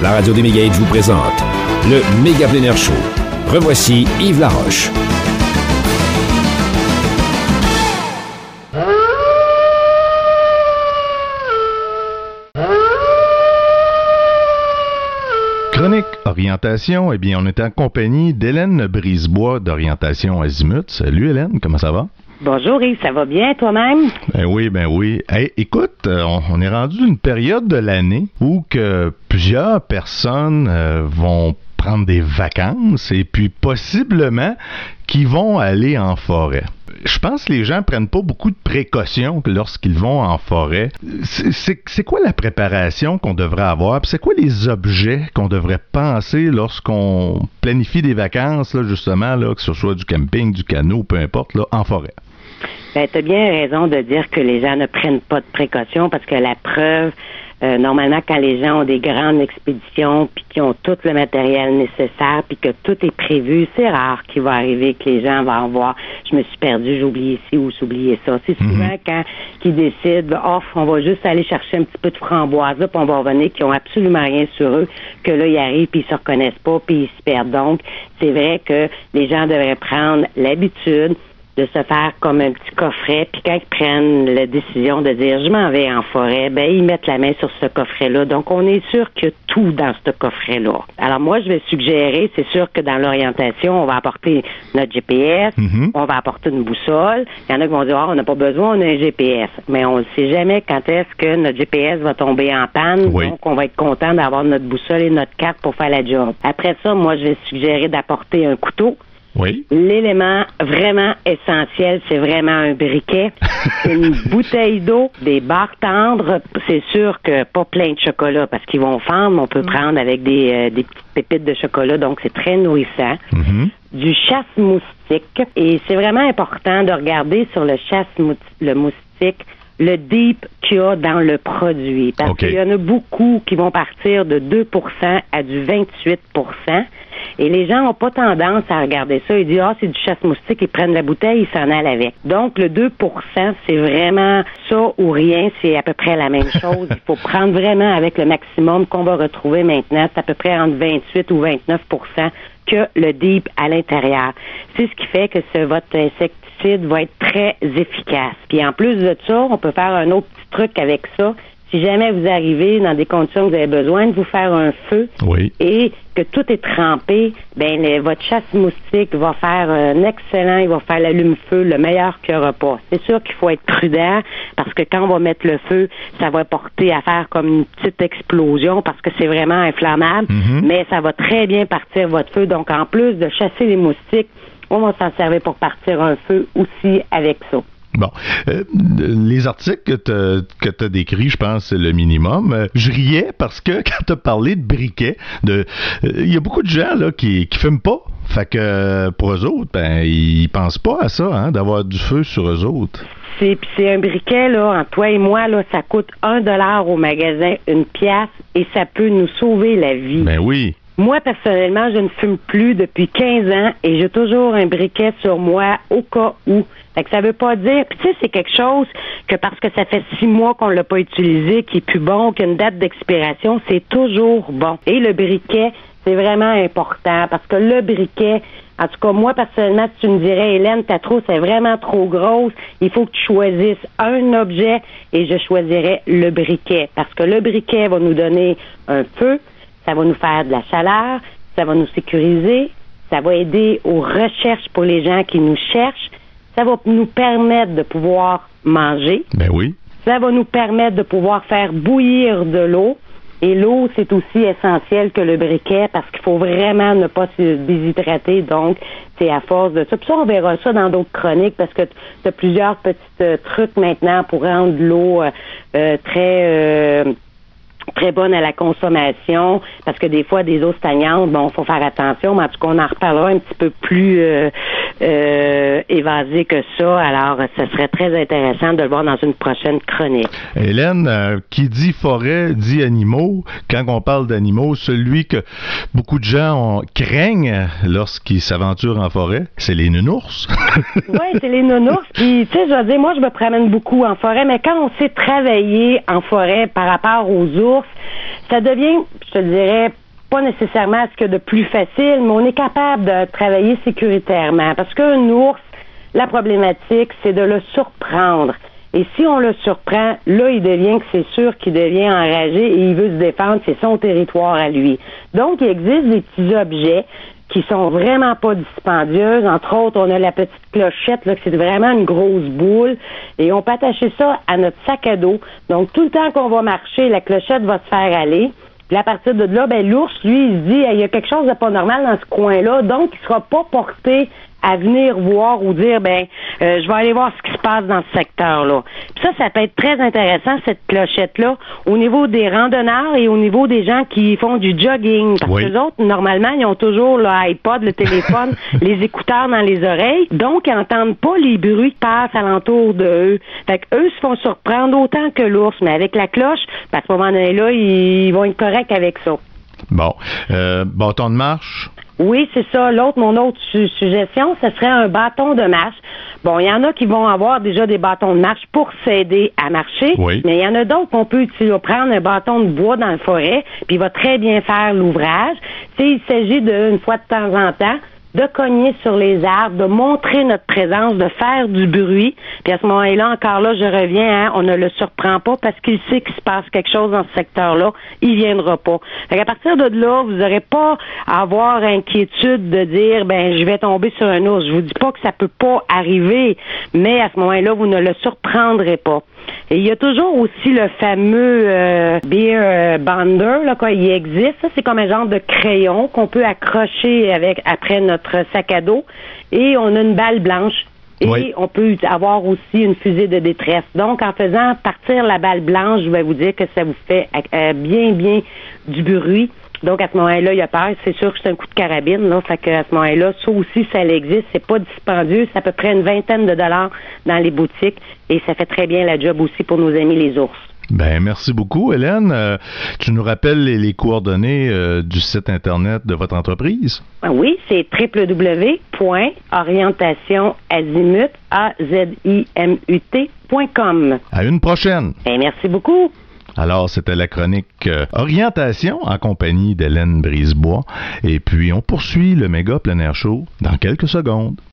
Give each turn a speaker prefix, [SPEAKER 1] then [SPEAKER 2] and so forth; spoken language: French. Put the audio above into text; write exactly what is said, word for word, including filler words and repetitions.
[SPEAKER 1] La radio des Mégaïdes vous présente le Méga Plein Air Show. Revoici Yves Laroche.
[SPEAKER 2] Chronique Orientation, eh bien, on est en compagnie d'Hélène Brisebois d'Orientation Azimut. Salut Hélène, comment ça va?
[SPEAKER 3] Bonjour Yves, ça va bien toi-même?
[SPEAKER 2] Ben oui, ben oui. Hey, écoute, on, on est rendu d'une période de l'année où que plusieurs personnes euh, vont prendre des vacances et puis possiblement qui vont aller en forêt. Je pense que les gens prennent pas beaucoup de précautions lorsqu'ils vont en forêt. C'est, c'est, c'est quoi la préparation qu'on devrait avoir? Puis c'est quoi les objets qu'on devrait penser lorsqu'on planifie des vacances, là, justement, là, que ce soit du camping, du canot, peu importe, là, en forêt?
[SPEAKER 3] Ben, tu as bien raison de dire que les gens ne prennent pas de précautions parce que la preuve, euh, normalement, quand les gens ont des grandes expéditions puis qu'ils ont tout le matériel nécessaire puis que tout est prévu, c'est rare qu'il va arriver que les gens vont voir « je me suis perdu, j'ai oublié ci ou j'ai oublié ça ». C'est souvent mm-hmm. quand ils décident « oh, on va juste aller chercher un petit peu de framboise là, puis on va revenir » qu'ils ont absolument rien sur eux, que là, ils arrivent puis ils se reconnaissent pas puis ils se perdent. Donc, c'est vrai que les gens devraient prendre l'habitude de se faire comme un petit coffret, puis quand ils prennent la décision de dire « je m'en vais en forêt », ben ils mettent la main sur ce coffret-là. Donc, on est sûr qu'il y a tout dans ce coffret-là. Alors, moi, je vais suggérer, c'est sûr que dans l'orientation, on va apporter notre G P S, mm-hmm. on va apporter une boussole. Il y en a qui vont dire « ah, on n'a pas besoin, on a un G P S ». Mais on ne sait jamais quand est-ce que notre G P S va tomber en panne, oui. Donc on va être content d'avoir notre boussole et notre carte pour faire la job. Après ça, moi, je vais suggérer d'apporter un couteau.
[SPEAKER 2] Oui.
[SPEAKER 3] L'élément vraiment essentiel, c'est vraiment un briquet, une bouteille d'eau, des barres tendres. C'est sûr que pas plein de chocolat parce qu'ils vont fendre. On peut mm. prendre avec des, euh, des petites pépites de chocolat, donc c'est très nourrissant. Mm-hmm. Du chasse-moustique. Et c'est vraiment important de regarder sur le chasse-moustique le deep qu'il y a dans le produit. Parce okay. qu'il y en a beaucoup qui vont partir de deux pour cent à du vingt-huit pour cent. Et les gens n'ont pas tendance à regarder ça et dire « ah, c'est du chasse-moustique, ils prennent la bouteille, ils s'en allent avec ». Donc, le deux pour cent, c'est vraiment ça ou rien, c'est à peu près la même chose. Il faut prendre vraiment avec le maximum qu'on va retrouver maintenant, c'est à peu près entre vingt-huit ou vingt-neuf pour cent que le deep à l'intérieur. C'est ce qui fait que ce, votre insecticide va être très efficace. Puis en plus de ça, on peut faire un autre petit truc avec ça. Si jamais vous arrivez dans des conditions que vous avez besoin de vous faire un feu
[SPEAKER 2] oui.
[SPEAKER 3] et que tout est trempé, ben le, votre chasse-moustique va faire un excellent, il va faire l'allume-feu, le meilleur qu'il n'y aura pas. C'est sûr qu'il faut être prudent parce que quand on va mettre le feu, ça va porter à faire comme une petite explosion parce que c'est vraiment inflammable, mm-hmm. mais ça va très bien partir votre feu. Donc, en plus de chasser les moustiques, on va s'en servir pour partir un feu aussi avec ça.
[SPEAKER 2] Bon, euh, les articles que tu as décrits, je pense, c'est le minimum. Euh, je riais parce que quand tu as parlé de briquet, de, il euh, y a beaucoup de gens là qui qui fument pas. Fait que euh, pour eux autres, ben ils pensent pas à ça, hein, d'avoir du feu sur eux autres.
[SPEAKER 3] C'est c'est un briquet là, entre toi et moi là, ça coûte un dollar au magasin, une pièce, et ça peut nous sauver la vie.
[SPEAKER 2] Ben oui.
[SPEAKER 3] Moi, personnellement, je ne fume plus depuis quinze ans et j'ai toujours un briquet sur moi au cas où. Fait que ça veut pas dire... Puis tu sais, c'est quelque chose que parce que ça fait six mois qu'on l'a pas utilisé, qui est plus bon, qu'une date d'expiration, c'est toujours bon. Et le briquet, c'est vraiment important parce que le briquet... En tout cas, moi, personnellement, si tu me dirais, Hélène, ta trousse est vraiment trop grosse, il faut que tu choisisses un objet et je choisirais le briquet. Parce que le briquet va nous donner un feu, ça va nous faire de la chaleur, ça va nous sécuriser, ça va aider aux recherches pour les gens qui nous cherchent, ça va nous permettre de pouvoir manger.
[SPEAKER 2] Ben oui.
[SPEAKER 3] Ça va nous permettre de pouvoir faire bouillir de l'eau. Et l'eau, c'est aussi essentiel que le briquet parce qu'il faut vraiment ne pas se déshydrater. Donc, c'est à force de ça. Puis ça, on verra ça dans d'autres chroniques parce que tu as plusieurs petits euh, trucs maintenant pour rendre l'eau euh, euh, très... Euh, très bonne à la consommation, parce que des fois, des eaux stagnantes, bon, faut faire attention, mais en tout cas, on en reparlera un petit peu plus euh, euh, évasé que ça. Alors, ça serait très intéressant de le voir dans une prochaine chronique.
[SPEAKER 2] Hélène, euh, qui dit forêt, dit animaux. Quand on parle d'animaux, celui que beaucoup de gens ont, craignent lorsqu'ils s'aventurent en forêt, c'est les nounours.
[SPEAKER 3] Oui, c'est les nounours. Puis, tu sais, je veux dire, moi, je me promène beaucoup en forêt, mais quand on sait travailler en forêt par rapport aux ours, ça devient, je te dirais, pas nécessairement ce qu'il y a de plus facile, mais on est capable de travailler sécuritairement. Parce qu'un ours, la problématique, c'est de le surprendre. Et si on le surprend, là, il devient que c'est sûr qu'il devient enragé et il veut se défendre, c'est son territoire à lui. Donc, il existe des petits objets qui sont vraiment pas dispendieuses. Entre autres, on a la petite clochette, là, que c'est vraiment une grosse boule. Et on peut attacher ça à notre sac à dos. Donc, tout le temps qu'on va marcher, la clochette va se faire aller. Puis à partir de là, ben l'ours, lui, il se dit, il y a quelque chose de pas normal dans ce coin-là, donc il sera pas porté à venir voir ou dire, ben, euh, je vais aller voir ce qui se passe dans ce secteur-là. Puis ça, ça peut être très intéressant, cette clochette-là, au niveau des randonneurs et au niveau des gens qui font du jogging. Parce
[SPEAKER 2] oui.
[SPEAKER 3] que les autres, normalement, ils ont toujours le iPod, le téléphone, les écouteurs dans les oreilles, donc ils n'entendent pas les bruits qui passent alentour d'eux. Fait qu'eux se font surprendre autant que l'ours, mais avec la cloche, ben, à ce moment-là, ils vont être corrects avec ça.
[SPEAKER 2] Bon. Euh, bâton de marche?
[SPEAKER 3] Oui, c'est ça. L'autre, mon autre su- suggestion, ce serait un bâton de marche. Bon, il y en a qui vont avoir déjà des bâtons de marche pour s'aider à marcher,
[SPEAKER 2] oui.
[SPEAKER 3] mais il y en a d'autres qu'on peut utiliser, prendre un bâton de bois dans la forêt, puis il va très bien faire l'ouvrage. Tu sais, il s'agit de, une fois de temps en temps, de cogner sur les arbres, de montrer notre présence, de faire du bruit. Puis à ce moment-là, encore là, je reviens, hein, on ne le surprend pas parce qu'il sait qu'il se passe quelque chose dans ce secteur-là, il viendra pas. Fait qu'à partir de là, vous n'aurez pas à avoir inquiétude de dire, ben, je vais tomber sur un ours. Je vous dis pas que ça peut pas arriver, mais à ce moment-là, vous ne le surprendrez pas. Et il y a toujours aussi le fameux euh, beer bonder, là, quoi, il existe. Ça, c'est comme un genre de crayon qu'on peut accrocher avec après notre sac à dos. Et on a une balle blanche. Et
[SPEAKER 2] oui.
[SPEAKER 3] on peut avoir aussi une fusée de détresse. Donc, en faisant partir la balle blanche, je vais vous dire que ça vous fait euh, bien, bien du bruit. Donc, à ce moment-là, il y a peur. C'est sûr que c'est un coup de carabine, là. Fait que, à ce moment-là, ça aussi, ça existe. C'est pas dispendieux. C'est à peu près une vingtaine de dollars dans les boutiques. Et ça fait très bien la job aussi pour nos amis les ours.
[SPEAKER 2] Ben, merci beaucoup, Hélène. Euh, tu nous rappelles les, les coordonnées euh, du site Internet de votre entreprise?
[SPEAKER 3] Oui, c'est w w w point orientation azimut point com.
[SPEAKER 2] À une prochaine.
[SPEAKER 3] Ben, merci beaucoup.
[SPEAKER 2] Alors, c'était la chronique euh, Orientation en compagnie d'Hélène Brisebois. Et puis, on poursuit le méga plein air show dans quelques secondes.